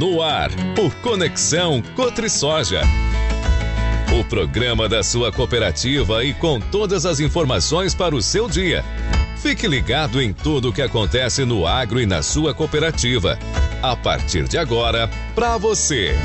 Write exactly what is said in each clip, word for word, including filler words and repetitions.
No ar, o Conexão CotriSoja. O programa da sua cooperativa e com todas as informações para o seu dia. Fique ligado em tudo o que acontece no agro e na sua cooperativa. A partir de agora, para você.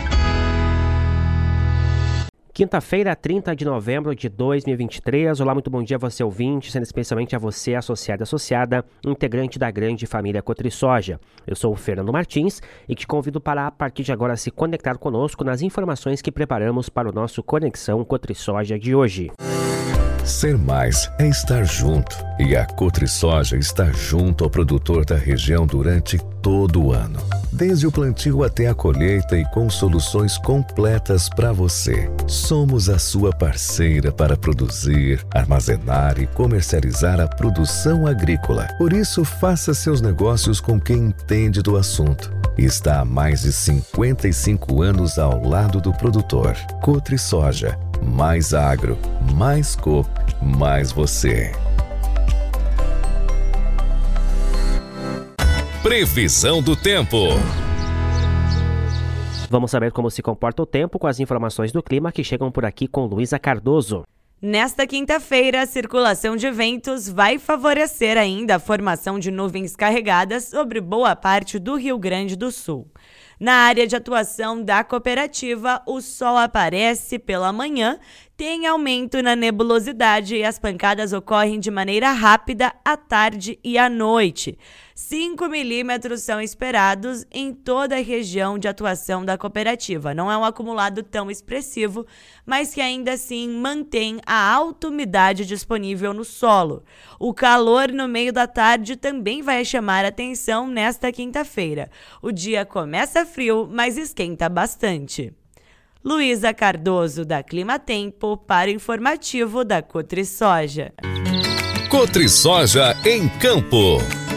Quinta-feira, trinta de novembro de dois mil e vinte e três. Olá, muito bom dia a você ouvinte, sendo especialmente a você associado e associada, integrante da grande família CotriSoja. Eu sou o Fernando Martins e te convido para a partir de agora se conectar conosco nas informações que preparamos para o nosso Conexão CotriSoja de hoje. Ser mais é estar junto, e a CotriSoja está junto ao produtor da região durante todo o ano. Desde o plantio até a colheita e com soluções completas para você. Somos a sua parceira para produzir, armazenar e comercializar a produção agrícola. Por isso, faça seus negócios com quem entende do assunto. Está há mais de cinquenta e cinco anos ao lado do produtor. CotriSoja. Mais agro, mais coop, mais você. Previsão do tempo. Vamos saber como se comporta o tempo com as informações do clima que chegam por aqui com Luísa Cardoso. Nesta quinta-feira, a circulação de ventos vai favorecer ainda a formação de nuvens carregadas sobre boa parte do Rio Grande do Sul. Na área de atuação da cooperativa, o sol aparece pela manhã, tem aumento na nebulosidade e as pancadas ocorrem de maneira rápida à tarde e à noite. cinco milímetros são esperados em toda a região de atuação da cooperativa. Não é um acumulado tão expressivo, mas que ainda assim mantém a alta umidade disponível no solo. O calor no meio da tarde também vai chamar atenção nesta quinta-feira. O dia começa frio, mas esquenta bastante. Luísa Cardoso, da Clima Tempo, para o informativo da CotriSoja. CotriSoja em Campo.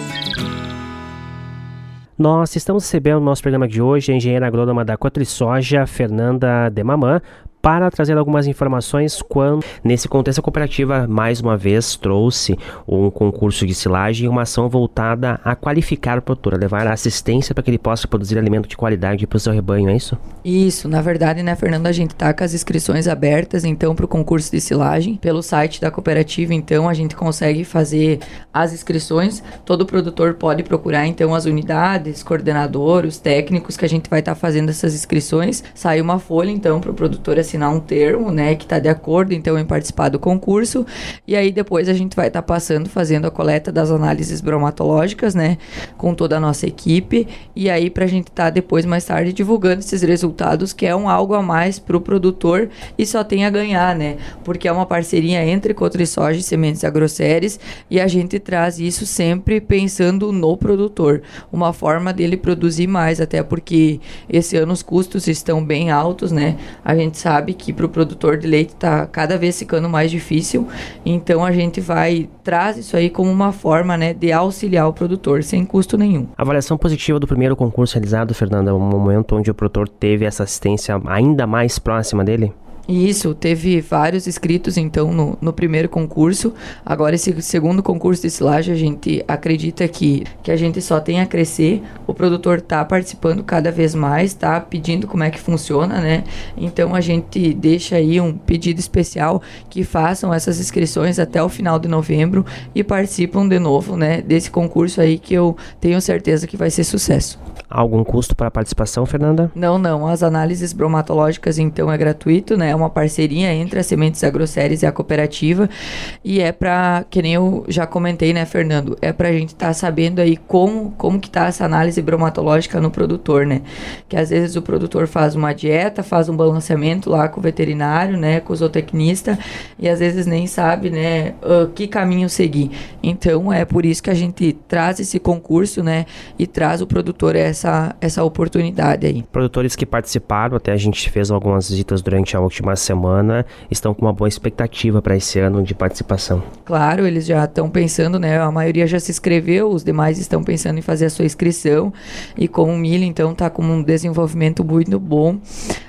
Nós estamos recebendo no nosso programa de hoje a engenheira agrônoma da CotriSoja, Fernanda Demamã, para trazer algumas informações quando, nesse contexto, a cooperativa mais uma vez trouxe um concurso de silagem e uma ação voltada a qualificar o produtor, a levar a assistência para que ele possa produzir alimento de qualidade para o seu rebanho, é isso? Isso, na verdade, né, Fernando, a gente está com as inscrições abertas, então, para o concurso de silagem, pelo site da cooperativa, então, a gente consegue fazer as inscrições, todo produtor pode procurar, então, as unidades, coordenador, os técnicos que a gente vai estar tá fazendo essas inscrições, sai uma folha, então, para o produtor assinar um termo, né, que está de acordo, então, em participar do concurso, e aí depois a gente vai estar tá passando, fazendo a coleta das análises bromatológicas, né, com toda a nossa equipe, e aí para a gente estar tá depois, mais tarde, divulgando esses resultados, que é um algo a mais para o produtor e só tem a ganhar, né, porque é uma parceria entre CotriSoja e Sementes Agroceres, e a gente traz isso sempre pensando no produtor, uma forma dele produzir mais, até porque esse ano os custos estão bem altos, né, a gente sabe que para o produtor de leite está cada vez ficando mais difícil, então a gente vai, traz isso aí como uma forma, né, de auxiliar o produtor, sem custo nenhum. A avaliação positiva do primeiro concurso realizado, Fernanda, é um momento onde o produtor teve essa assistência ainda mais próxima dele? Isso, teve vários inscritos, então, no, no primeiro concurso. Agora, esse segundo concurso de silagem, a gente acredita que, que a gente só tem a crescer. O produtor está participando cada vez mais, está pedindo como é que funciona, né? Então, a gente deixa aí um pedido especial que façam essas inscrições até o final de novembro e participam de novo, né, desse concurso aí que eu tenho certeza que vai ser sucesso. Algum custo para a participação, Fernanda? Não, não. As análises bromatológicas, então, é gratuito, né? É uma parceria entre as Sementes Agroceres e a cooperativa. E é para, que nem eu já comentei, né, Fernando? É para a gente estar tá sabendo aí como, como que tá essa análise bromatológica no produtor, né? Que às vezes o produtor faz uma dieta, faz um balanceamento lá com o veterinário, né? Com o zootecnista. E às vezes nem sabe, né? Uh, que caminho seguir. Então, é por isso que a gente traz esse concurso, né? E traz o produtor essa Essa, essa oportunidade aí. Produtores que participaram, até a gente fez algumas visitas durante a última semana, estão com uma boa expectativa para esse ano de participação. Claro, eles já estão pensando, né? A maioria já se inscreveu, os demais estão pensando em fazer a sua inscrição. E como o milho, então, está com um desenvolvimento muito bom.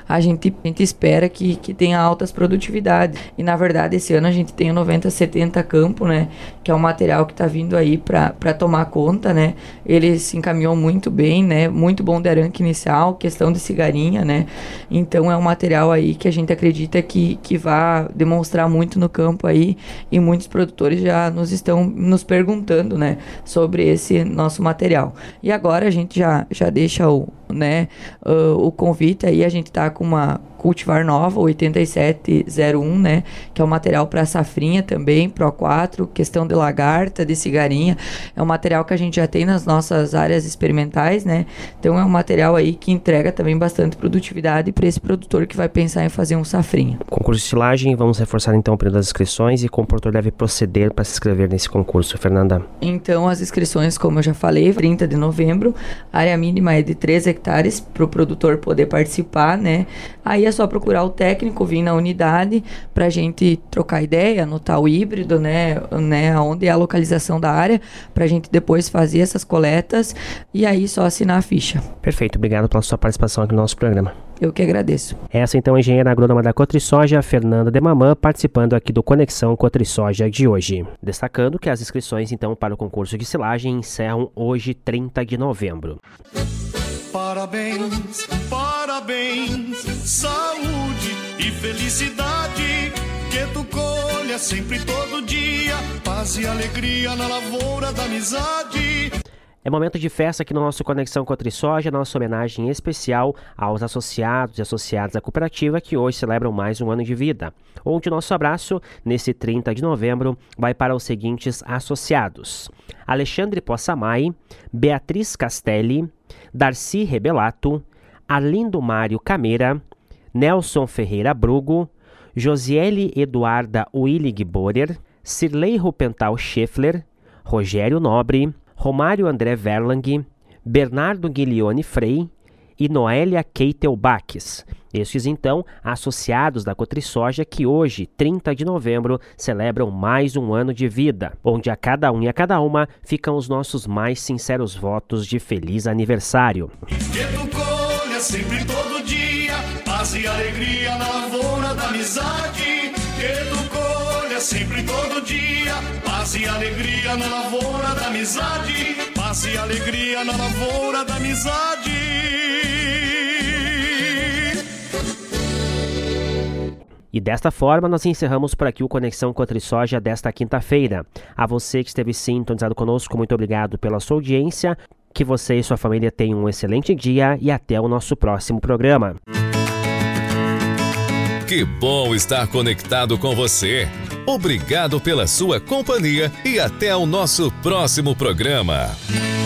a gente, a gente espera que, que tenha altas produtividades. E na verdade esse ano a gente tem o noventa setenta Campo, né, que é um material que está vindo aí para tomar conta, né. Ele se encaminhou muito bem, né, muito bom de arranque inicial, questão de cigarinha, né. Então é um material aí que a gente acredita que, que vai demonstrar muito no campo aí, e muitos produtores já nos estão nos perguntando, né, sobre esse nosso material. E agora a gente já, já deixa o, né, uh, o convite aí, a gente tá com uma cultivar nova, oitenta e sete zero um, né, que é um material para safrinha também, Pro quatro, questão de lagarta, de cigarinha, é um material que a gente já tem nas nossas áreas experimentais, né, então é um material aí que entrega também bastante produtividade para esse produtor que vai pensar em fazer um safrinha. Concurso de silagem, vamos reforçar então o período das inscrições e como o produtor deve proceder para se inscrever nesse concurso, Fernanda? Então as inscrições, como eu já falei, trinta de novembro, a área mínima é de três hectares para o produtor poder participar, né, aí é só procurar o técnico, vir na unidade pra gente trocar ideia, anotar o híbrido, né, né, onde é a localização da área, pra gente depois fazer essas coletas e aí só assinar a ficha. Perfeito, obrigado pela sua participação aqui no nosso programa. Eu que agradeço. Essa então é a engenheira agrônoma da Cotrisoja, Fernanda Demamã, participando aqui do Conexão Cotrisoja de hoje. Destacando que as inscrições então para o concurso de silagem encerram hoje, trinta de novembro. Parabéns, parabéns, saúde e felicidade, que tu colha sempre todo dia, paz e alegria na lavoura da amizade. É momento de festa aqui no nosso Conexão Cotrisoja, nossa homenagem especial aos associados e associadas da cooperativa que hoje celebram mais um ano de vida. Onde o nosso abraço, nesse trinta de novembro, vai para os seguintes associados: Alexandre Possamay, Beatriz Castelli, Darcy Rebelato, Arlindo Mário Cameira, Nelson Ferreira Brugo, Josiele Eduarda Willig Borer, Cirlei Rupental Scheffler, Rogério Nobre, Romário André Verlang, Bernardo Guilione Frei e Noélia Keitel Baques. Estes, então, associados da Cotrisoja que hoje, trinta de novembro, celebram mais um ano de vida, onde a cada um e a cada uma ficam os nossos mais sinceros votos de feliz aniversário. Que tu colha sempre todo dia, paz e alegria na lavoura da amizade. Que tu colha sempre todo dia, paz e alegria na lavoura da amizade. Paz e alegria na lavoura da amizade. E desta forma nós encerramos por aqui o Conexão Cotrisoja desta quinta-feira. A você que esteve sintonizado conosco, muito obrigado pela sua audiência. Que você e sua família tenham um excelente dia e até o nosso próximo programa. Que bom estar conectado com você. Obrigado pela sua companhia e até o nosso próximo programa.